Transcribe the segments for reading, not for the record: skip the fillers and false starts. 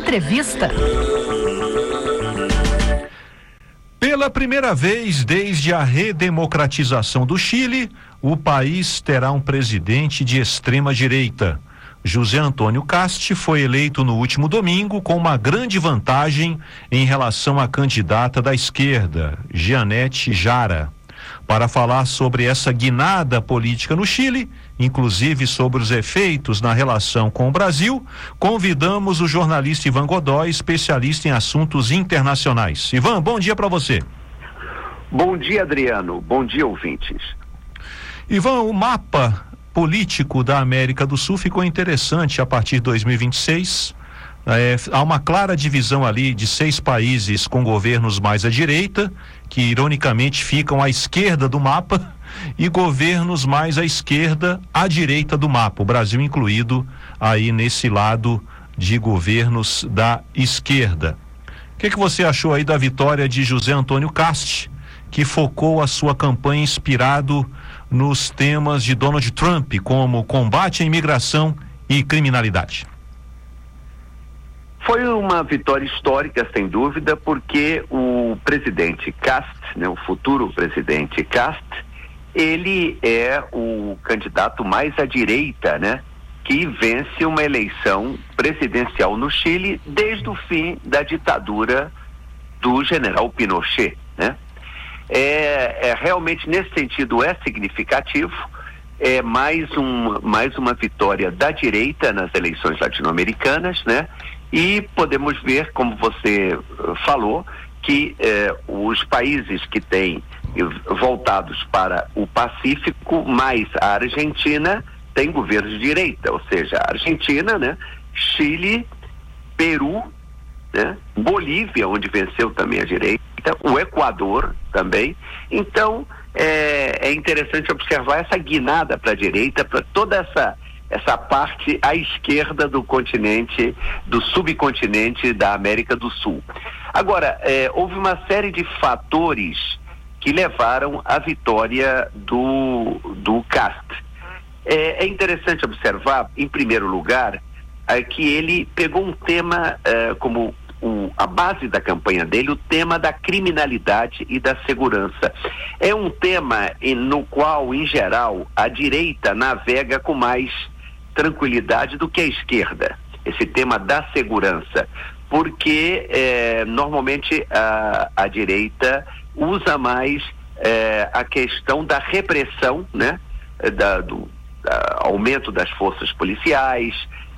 Entrevista. Pela primeira vez desde a redemocratização do Chile, o país terá um presidente de extrema direita. José Antônio Kast foi eleito no último domingo com uma grande vantagem em relação à candidata da esquerda, Jeanette Jara. Para falar sobre essa guinada política no Chile, inclusive sobre os efeitos na relação com o Brasil, convidamos o jornalista Ivan Godoy, especialista em assuntos internacionais. Ivan, bom dia para você. Bom dia, Adriano. Bom dia, ouvintes. Ivan, o mapa político da América do Sul ficou interessante a partir de 2026. Há uma clara divisão ali de 6 países com governos mais à direita, que ironicamente ficam à esquerda do mapa, e governos mais à esquerda, à direita do mapa, o Brasil incluído aí nesse lado de governos da esquerda. O que você achou aí da vitória de José Antônio Kast, que focou a sua campanha inspirado nos temas de Donald Trump, como combate à imigração e criminalidade? Foi uma vitória histórica, sem dúvida, porque o presidente Kast, o futuro presidente Kast, ele é o candidato mais à direita, que vence uma eleição presidencial no Chile desde o fim da ditadura do general Pinochet, realmente, nesse sentido, é significativo. É mais uma vitória da direita nas eleições latino-americanas, e podemos ver, como você falou, que os países que têm voltados para o Pacífico, mais a Argentina, têm governos de direita, ou seja, a Argentina, Chile, Peru, Bolívia, onde venceu também a direita, o Equador também. Então, é interessante observar essa guinada para a direita, para toda essa parte à esquerda do continente, do subcontinente da América do Sul. Agora, houve uma série de fatores que levaram à vitória do Kast. É interessante observar, em primeiro lugar, que ele pegou um tema como a base da campanha dele, o tema da criminalidade e da segurança. É um tema no qual, em geral, a direita navega com mais tranquilidade do que a esquerda, esse tema da segurança, porque normalmente a direita usa mais a questão da repressão, do aumento das forças policiais,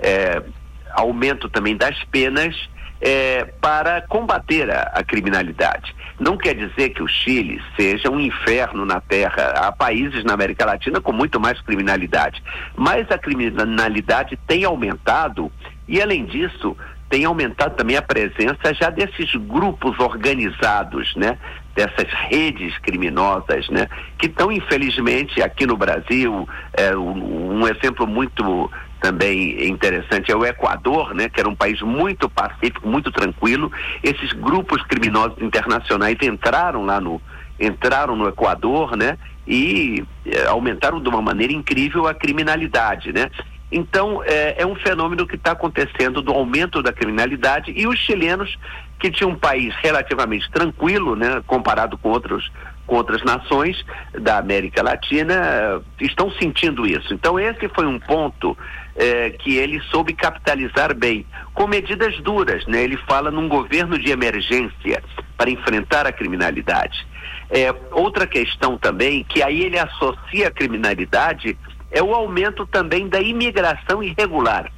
aumento também das penas, para combater a criminalidade. Não quer dizer que o Chile seja um inferno na terra. Há países na América Latina com muito mais criminalidade, mas a criminalidade tem aumentado, e além disso tem aumentado também a presença já desses grupos organizados, dessas redes criminosas, que estão, infelizmente, aqui no Brasil. Um exemplo muito também interessante é o Equador, que era um país muito pacífico, muito tranquilo. Esses grupos criminosos internacionais entraram no Equador, e aumentaram de uma maneira incrível a criminalidade, Então, é um fenômeno que está acontecendo do aumento da criminalidade, e os chilenos, que tinham um país relativamente tranquilo, comparado com outras nações da América Latina, estão sentindo isso. Então, esse foi um ponto que ele soube capitalizar bem, com medidas duras, Ele fala num governo de emergência para enfrentar a criminalidade. Outra questão também, que aí ele associa a criminalidade, é o aumento também da imigração irregular.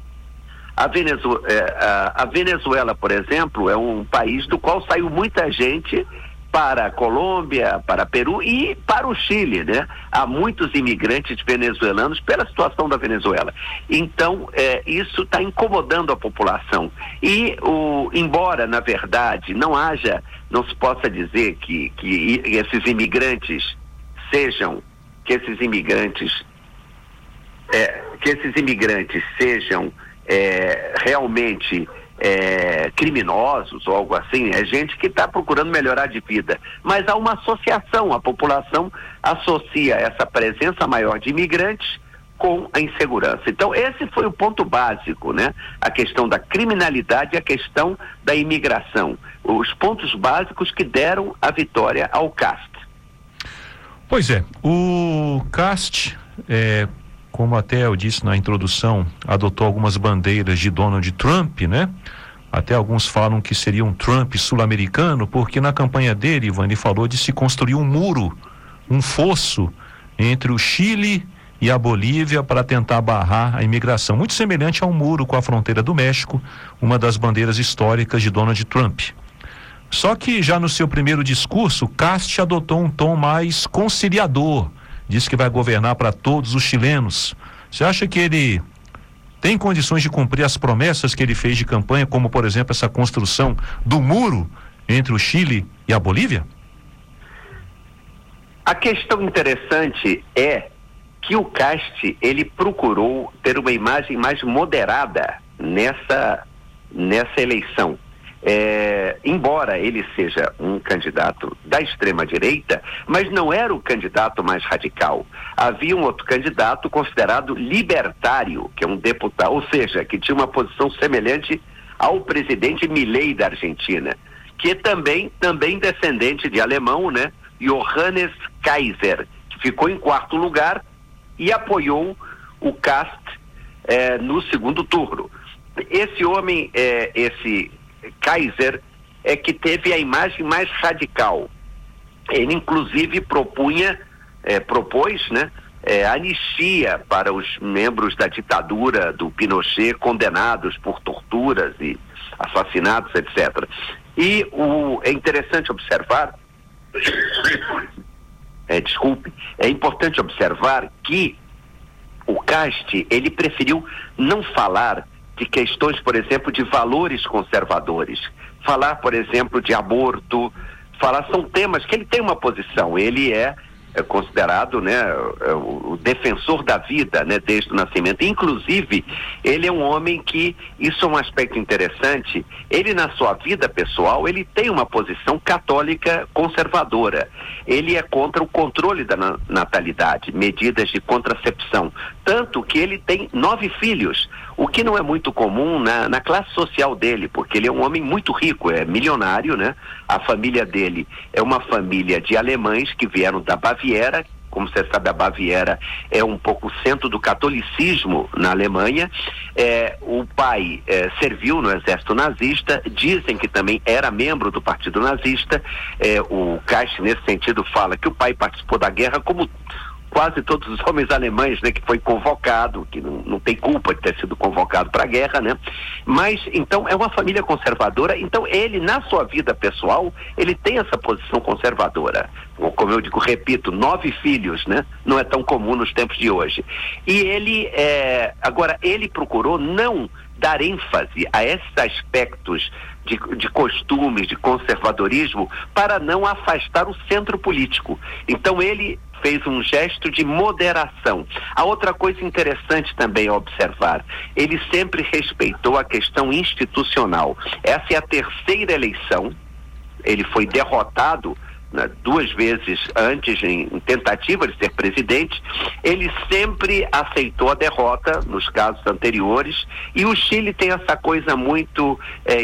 A Venezuela, por exemplo, é um país do qual saiu muita gente para a Colômbia, para Peru e para o Chile, Há muitos imigrantes venezuelanos pela situação da Venezuela. Então, isso está incomodando a população. E, embora, na verdade, não se possa dizer que esses imigrantes sejam realmente criminosos ou algo assim, é gente que está procurando melhorar de vida. Mas há uma associação, a população associa essa presença maior de imigrantes com a insegurança. Então, esse foi o ponto básico, né? A questão da criminalidade e a questão da imigração. Os pontos básicos que deram a vitória ao Cast. Pois é, o Cast, como até eu disse na introdução, adotou algumas bandeiras de Donald Trump, né? Até alguns falam que seria um Trump sul-americano, porque na campanha dele, Ivan, ele falou de se construir um muro, um fosso entre o Chile e a Bolívia para tentar barrar a imigração, muito semelhante ao muro com a fronteira do México, uma das bandeiras históricas de Donald Trump. Só que já no seu primeiro discurso, Cast adotou um tom mais conciliador, disse que vai governar para todos os chilenos. Você acha que ele tem condições de cumprir as promessas que ele fez de campanha, como por exemplo essa construção do muro entre o Chile e a Bolívia? A questão interessante é que o Cast, ele procurou ter uma imagem mais moderada nessa eleição. Embora ele seja um candidato da extrema-direita, mas não era o candidato mais radical. Havia um outro candidato considerado libertário, que é um deputado, ou seja, que tinha uma posição semelhante ao presidente Milei da Argentina, que é também descendente de alemão, né? Johannes Kaiser, que ficou em quarto lugar e apoiou o Cast no segundo turno. Esse homem, esse Kaiser, é que teve a imagem mais radical. Ele inclusive propôs, né, anistia para os membros da ditadura do Pinochet condenados por torturas e assassinatos, etc. E é interessante observar é importante observar que o Cast, ele preferiu não falar de questões, por exemplo, de valores conservadores, falar, por exemplo, de aborto, são temas que ele tem uma posição, ele é considerado, né, o defensor da vida, né, desde o nascimento. Inclusive, ele é um homem que, isso é um aspecto interessante, ele na sua vida pessoal, ele tem uma posição católica conservadora. Ele é contra o controle da natalidade, medidas de contracepção, tanto que ele tem 9 filhos, o que não é muito comum na classe social dele, porque ele é um homem muito rico, é milionário, né? A família dele é uma família de alemães que vieram da Baviera. Como você sabe, a Baviera é um pouco o centro do catolicismo na Alemanha. O pai serviu no exército nazista, dizem que também era membro do partido nazista. O Cast, nesse sentido, fala que o pai participou da guerra como quase todos os homens alemães, né, que foi convocado, que não tem culpa de ter sido convocado para a guerra, né? Mas, então, é uma família conservadora. Então, ele, na sua vida pessoal, ele tem essa posição conservadora. Como eu digo, repito, 9 filhos, né? Não é tão comum nos tempos de hoje. E ele, agora, ele procurou não dar ênfase a esses aspectos de costumes, de conservadorismo, para não afastar o centro político. Então, ele fez um gesto de moderação. A outra coisa interessante também a observar, ele sempre respeitou a questão institucional. Essa é a terceira eleição, ele foi derrotado 2 vezes antes em tentativa de ser presidente. Ele sempre aceitou a derrota nos casos anteriores, e o Chile tem essa coisa muito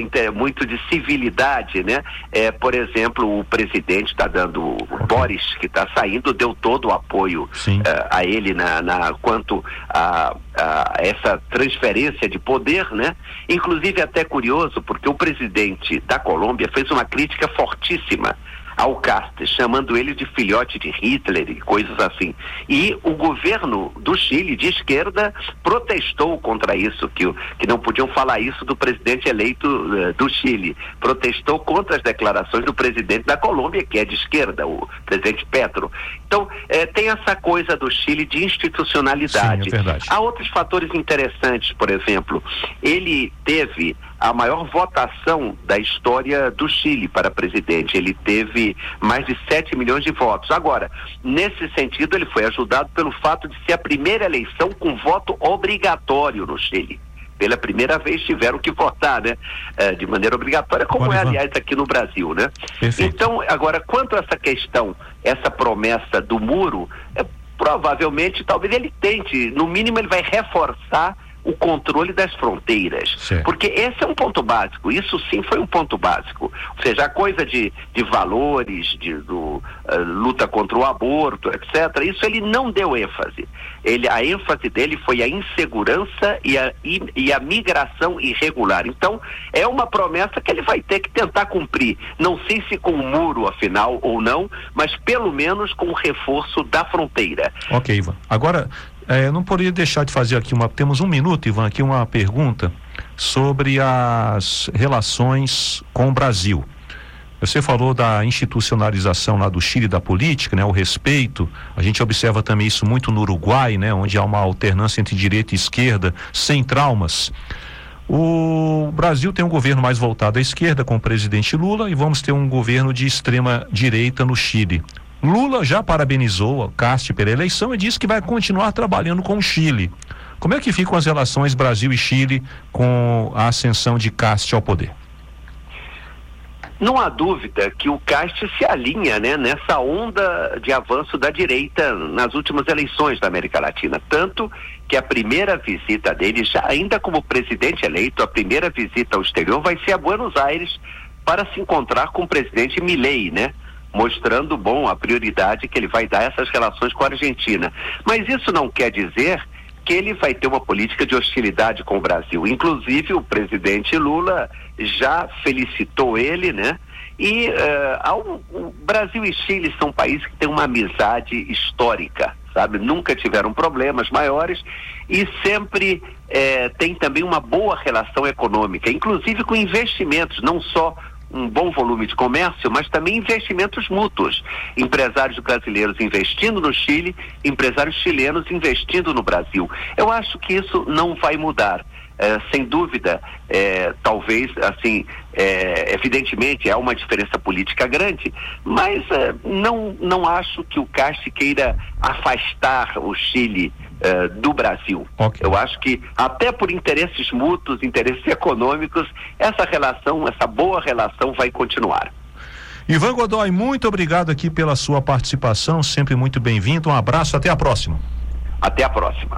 de civilidade, né? Por exemplo, o presidente está dando, o Boris, que está saindo, deu todo o apoio a ele quanto a essa transferência de poder, né? Inclusive, até curioso, porque o presidente da Colômbia fez uma crítica fortíssima ao Cast, chamando ele de filhote de Hitler e coisas assim. E o governo do Chile, de esquerda, protestou contra isso, que não podiam falar isso do presidente eleito do Chile. Protestou contra as declarações do presidente da Colômbia, que é de esquerda, o presidente Petro. Então, tem essa coisa do Chile de institucionalidade. Sim, é verdade. Há outros fatores interessantes, por exemplo, ele teve a maior votação da história do Chile para presidente. Ele teve mais de 7 milhões de votos. Agora, nesse sentido, ele foi ajudado pelo fato de ser a primeira eleição com voto obrigatório no Chile. Pela primeira vez tiveram que votar, né? De maneira obrigatória, como aliás, aqui no Brasil, né? Perfeito. Então, agora, quanto a essa questão, essa promessa do muro, provavelmente, talvez ele tente, no mínimo ele vai reforçar o controle das fronteiras, certo. Porque esse é um ponto básico, isso sim foi um ponto básico, ou seja, a coisa de valores, luta contra o aborto, etc., isso ele não deu ênfase, a ênfase dele foi a insegurança e a migração irregular. Então, é uma promessa que ele vai ter que tentar cumprir, não sei se com um muro afinal ou não, mas pelo menos com o reforço da fronteira. Ok, Ivan. Agora, não poderia deixar de fazer aqui temos um minuto, Ivan, aqui uma pergunta sobre as relações com o Brasil. Você falou da institucionalização lá do Chile da política, né? O respeito, a gente observa também isso muito no Uruguai, né? Onde há uma alternância entre direita e esquerda, sem traumas. O Brasil tem um governo mais voltado à esquerda com o presidente Lula e vamos ter um governo de extrema direita no Chile. Lula já parabenizou Casti pela eleição e disse que vai continuar trabalhando com o Chile. Como é que ficam as relações Brasil e Chile com a ascensão de Casti ao poder? Não há dúvida que o Casti se alinha, né, nessa onda de avanço da direita nas últimas eleições da América Latina. Tanto que a primeira visita dele, já ainda como presidente eleito, a primeira visita ao exterior vai ser a Buenos Aires para se encontrar com o presidente Milei, né? Mostrando, a prioridade que ele vai dar a essas relações com a Argentina. Mas isso não quer dizer que ele vai ter uma política de hostilidade com o Brasil. Inclusive, o presidente Lula já felicitou ele, né? E o Brasil e Chile são países que têm uma amizade histórica, sabe? Nunca tiveram problemas maiores e sempre tem também uma boa relação econômica, inclusive com investimentos, não só um bom volume de comércio, mas também investimentos mútuos. Empresários brasileiros investindo no Chile, empresários chilenos investindo no Brasil. Eu acho que isso não vai mudar. Sem dúvida, talvez, assim, evidentemente há uma diferença política grande, mas não acho que o Casti queira afastar o Chile do Brasil. Okay. Eu acho que até por interesses mútuos, interesses econômicos, essa boa relação vai continuar. Ivan Godoy, muito obrigado aqui pela sua participação, sempre muito bem-vindo, um abraço, até a próxima. Até a próxima.